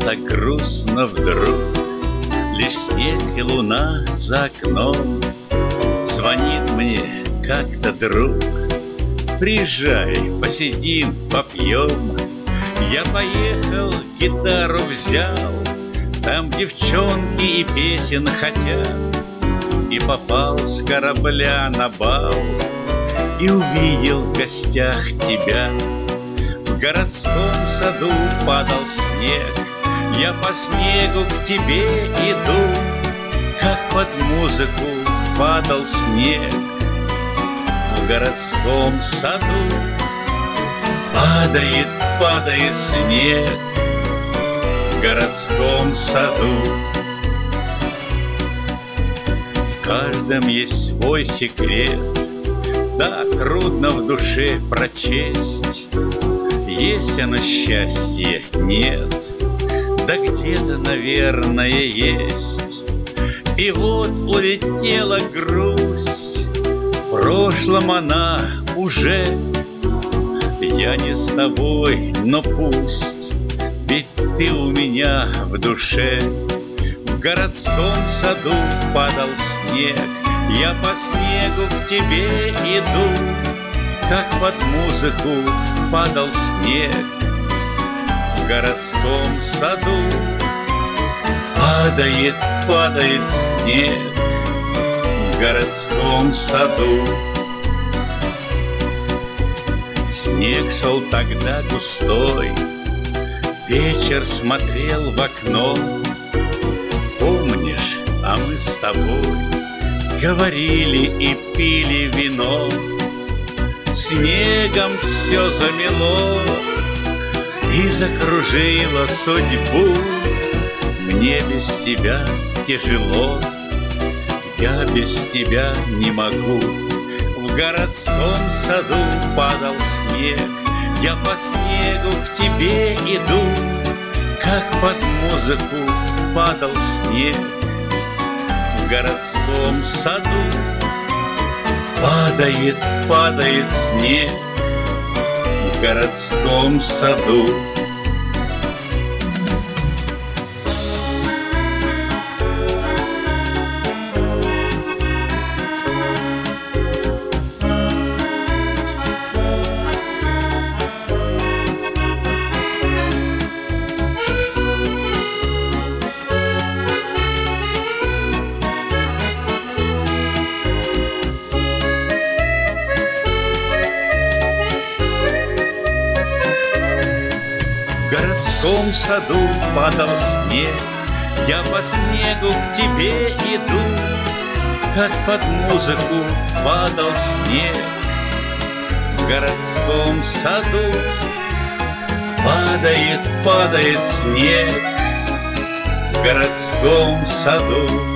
так грустно вдруг, лишь снег и луна за окном. Звонит мне как-то друг: приезжай, посидим, попьем. Я поехал, гитару взял, там девчонки и песен хотят. И попал с корабля на бал, и увидел в гостях тебя. В городском саду падал снег, я по снегу к тебе иду, как под музыку падал снег. В городском саду падает, падает снег. В городском саду в каждом есть свой секрет, да, трудно в душе прочесть. Есть оно счастье, нет, да где-то, наверное, есть. И вот улетела грусть, в прошлом она уже. Я не с тобой, но пусть, ведь ты у меня в душе. В городском саду падал снег, я по снегу к тебе иду, как под музыку падал снег. В городском саду падает, падает снег. В городском саду снег шел тогда густой, вечер смотрел в окно. Помнишь, а мы с тобой говорили и пили вино. Снегом все замело и закружило судьбу. Мне без тебя тяжело, я без тебя не могу. В городском саду падал снег, я по снегу к тебе иду, как под музыку падал снег. В городском саду падает, падает снег. В городском саду В городском саду падал снег, я по снегу к тебе иду, как под музыку падал снег. В городском саду падает, падает снег. В городском саду